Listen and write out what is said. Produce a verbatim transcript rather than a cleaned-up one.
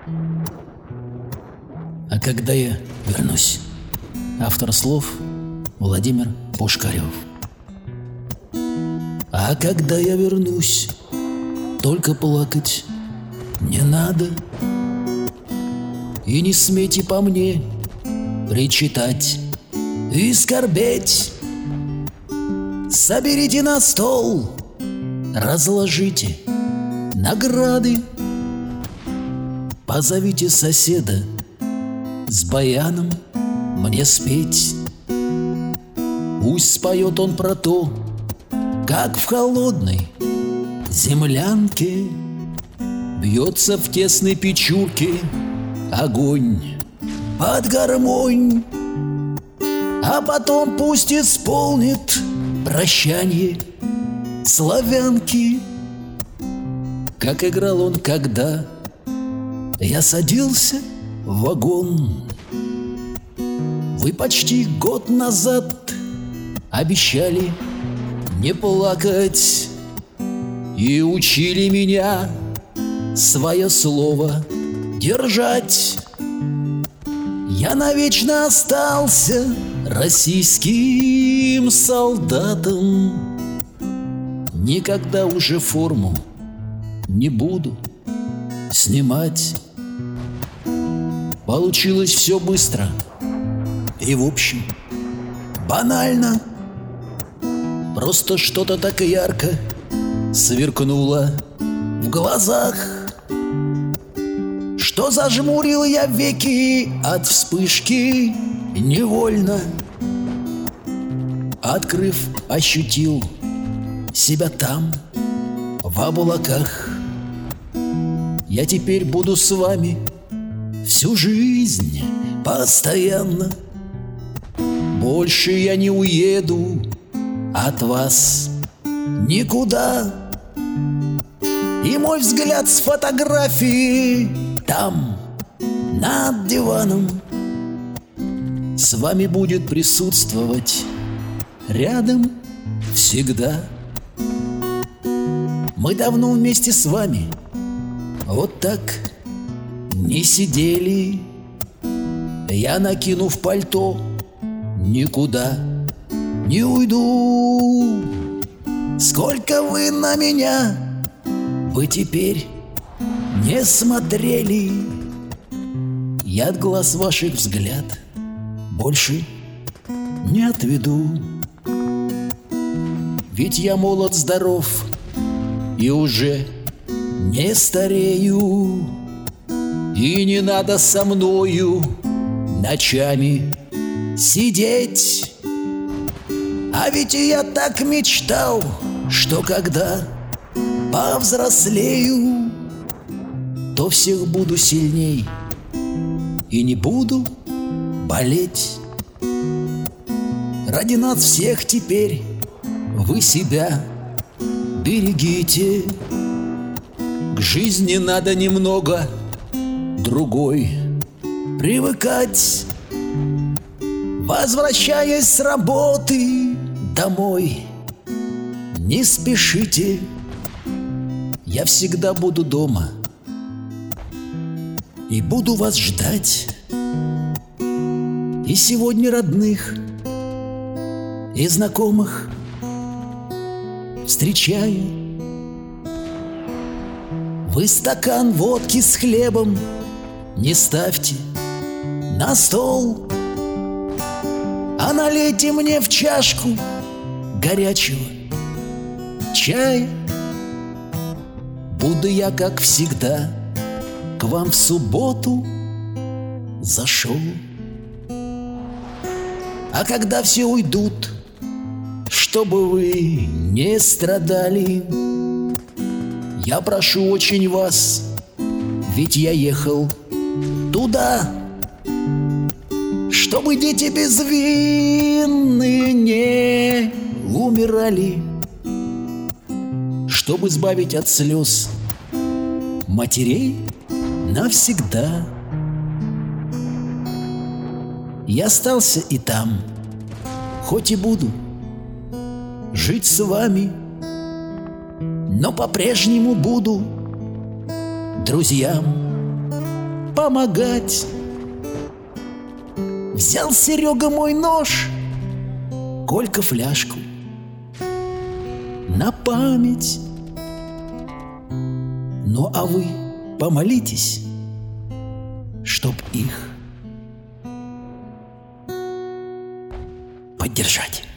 А когда я вернусь? Автор слов Владимир Пушкарев. А когда я вернусь, только плакать не надо. И не смейте по мне причитать и скорбеть. Соберите на стол, разложите награды. Позовите соседа с баяном мне спеть. Пусть споет он про то, как в холодной землянке бьется в тесной печурке огонь под гармонь. А потом пусть исполнит прощанье славянки, как играл он, когда я садился в вагон. Вы почти год назад обещали не плакать и учили меня свое слово держать. Я навечно остался российским солдатом. Никогда уже форму не буду снимать. Получилось все быстро и, в общем, банально. Просто что-то так ярко сверкнуло в глазах, что зажмурил я веки от вспышки невольно. Открыв, ощутил себя там, в облаках. Я теперь буду с вами всю жизнь постоянно. Больше я не уеду от вас никуда. И мой взгляд с фотографии там, над диваном, с вами будет присутствовать рядом всегда. Мы давно вместе с вами вот так не сидели. Я, накинув пальто, никуда не уйду. Сколько вы на меня бы теперь не смотрели, я от глаз ваших взгляд больше не отведу. Ведь я молод, здоров и уже не старею. И не надо со мною ночами сидеть. А ведь я так мечтал, что когда повзрослею, то всех буду сильней и не буду болеть. Ради нас всех теперь вы себя берегите. К жизни надо немного другой привыкать. Возвращаясь с работы домой, не спешите. Я всегда буду дома и буду вас ждать. И сегодня родных и знакомых встречая, вы стакан водки с хлебом не ставьте на стол, а налейте мне в чашку горячего чая. Буду я, как всегда, к вам в субботу зашел. А когда все уйдут, чтобы вы не страдали, я прошу очень вас, ведь я ехал туда, чтобы дети безвинные не умирали, чтобы избавить от слез матерей навсегда. Я остался и там, хоть и буду жить с вами, но по-прежнему буду друзьям помогать. Взял Серега мой нож, Колька фляжку на память. Ну а вы помолитесь, чтоб их поддержать.